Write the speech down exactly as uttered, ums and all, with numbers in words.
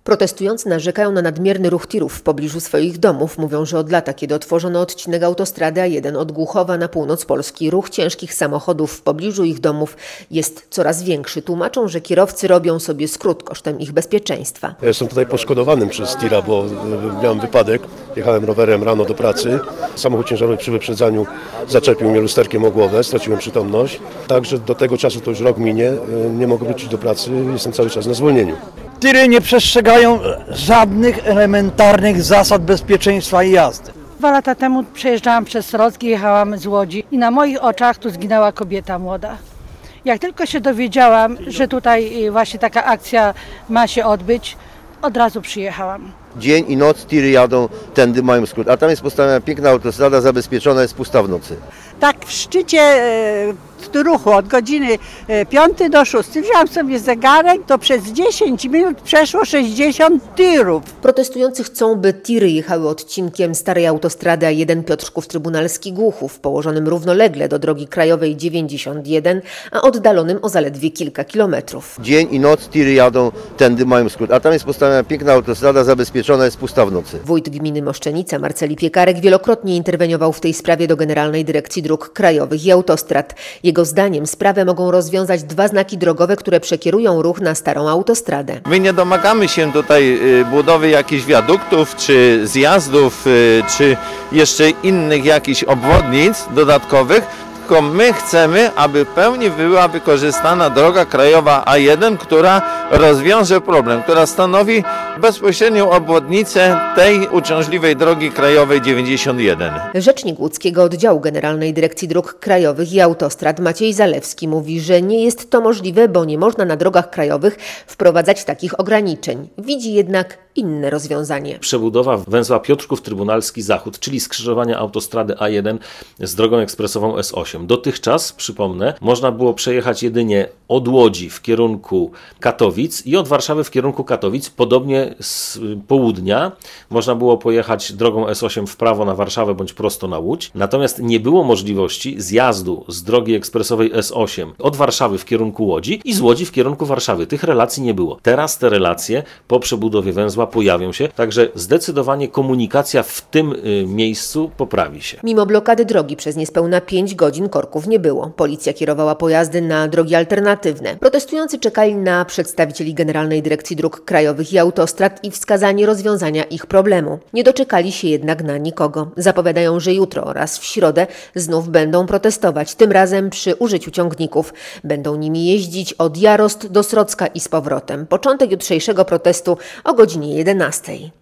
Protestujący narzekają na nadmierny ruch tirów w pobliżu swoich domów. Mówią, że od lata, kiedy otworzono odcinek autostrady A jeden od Głuchowa na północ Polski, ruch ciężkich samochodów w pobliżu ich domów jest coraz większy. Tłumaczą, że kierowcy robią sobie skrót kosztem ich bezpieczeństwa. Ja jestem tutaj poszkodowanym przez tira, bo miałem wypadek. Jechałem rowerem rano do pracy. Samochód ciężarowy przy wyprzedzaniu zaczepił mnie lusterkiem o głowę, straciłem przytomność. Także do tego czasu to już rok minie, nie mogę wrócić do pracy, jestem cały czas na zwolnieniu. Tiry nie przestrzegają żadnych elementarnych zasad bezpieczeństwa jazdy. Dwa lata temu przejeżdżałam przez Rodzki, jechałam z Łodzi i na moich oczach tu zginęła kobieta młoda. Jak tylko się dowiedziałam, że tutaj właśnie taka akcja ma się odbyć, od razu przyjechałam. Dzień i noc tiry jadą, tędy mają skrót, a tam jest postawiona piękna autostrada, zabezpieczona, jest pusta w nocy. Tak w szczycie e, ruchu od godziny piątej do szóstej wziąłem sobie zegarek, to przez dziesięć minut przeszło sześćdziesiąt tirów. Protestujący chcą, by tiry jechały odcinkiem starej autostrady A jeden Piotrzków Trybunalski Głuchów, położonym równolegle do drogi krajowej dziewięćdziesiąt jeden, a oddalonym o zaledwie kilka kilometrów. Dzień i noc tiry jadą, tędy mają skrót, a tam jest postawiona piękna autostrada, zabezpieczona, jest pusta w nocy. Wójt gminy Moszczenica Marceli Piekarek wielokrotnie interweniował w tej sprawie do Generalnej Dyrekcji Dróg Krajowych i Autostrad. Jego zdaniem sprawę mogą rozwiązać dwa znaki drogowe, które przekierują ruch na starą autostradę. My nie domagamy się tutaj budowy jakichś wiaduktów, czy zjazdów, czy jeszcze innych jakichś obwodnic dodatkowych, tylko my chcemy, aby w pełni była wykorzystana droga krajowa A jeden, która rozwiąże problem, która stanowi bezpośrednią obwodnicę tej uciążliwej drogi krajowej dziewięćdziesiąt jeden. Rzecznik łódzkiego oddziału Generalnej Dyrekcji Dróg Krajowych i Autostrad Maciej Zalewski mówi, że nie jest to możliwe, bo nie można na drogach krajowych wprowadzać takich ograniczeń. Widzi jednak inne rozwiązanie. Przebudowa węzła Piotrzków Trybunalski Zachód, czyli skrzyżowania autostrady A jeden z drogą ekspresową S osiem. Dotychczas, przypomnę, można było przejechać jedynie od Łodzi w kierunku Katowic i od Warszawy w kierunku Katowic. Podobnie z południa można było pojechać drogą S osiem w prawo na Warszawę bądź prosto na Łódź. Natomiast nie było możliwości zjazdu z drogi ekspresowej S osiem od Warszawy w kierunku Łodzi i z Łodzi w kierunku Warszawy. Tych relacji nie było. Teraz te relacje po przebudowie węzła pojawią się, także zdecydowanie komunikacja w tym y, miejscu poprawi się. Mimo blokady drogi przez niespełna pięć godzin korków nie było. Policja kierowała pojazdy na drogi alternatywne. Protestujący czekali na przedstawicieli Generalnej Dyrekcji Dróg Krajowych i Autostrad i wskazanie rozwiązania ich problemu. Nie doczekali się jednak na nikogo. Zapowiadają, że jutro oraz w środę znów będą protestować, tym razem przy użyciu ciągników. Będą nimi jeździć od Jarost do Srocka i z powrotem. Początek jutrzejszego protestu o godzinie jedenastej.